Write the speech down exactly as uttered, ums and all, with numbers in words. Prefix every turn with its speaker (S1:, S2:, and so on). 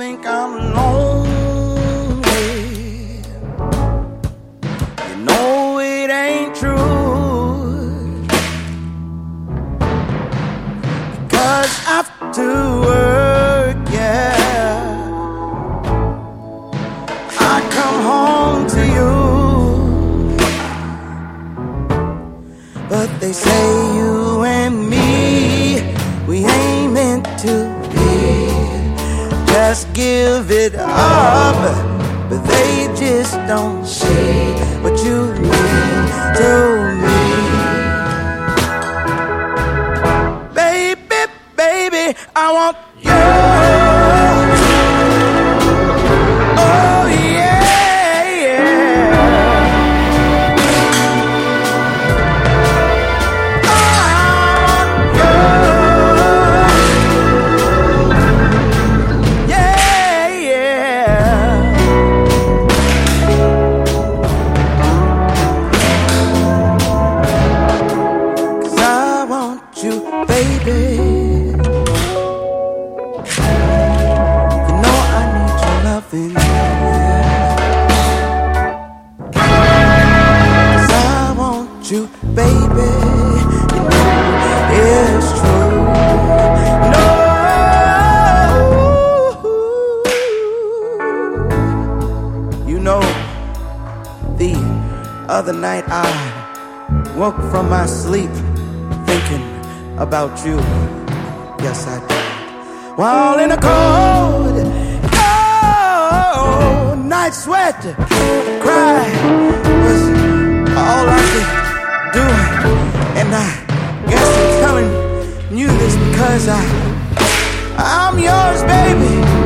S1: think I'm lonely. You know it ain't true, because after work, yeah, I come home to you. But they say you and me, we ain't meant to be. Just give it up, but they just don't see what you mean to me. Baby, baby, I want you. Oh yeah, yeah. You, baby, you know it's true. No, you know, the other night I woke from my sleep thinking about you. Yes, I did. While in a cold, cold night sweat, cry was all I could do. And I guess I'm telling you this because I, I'm yours, baby.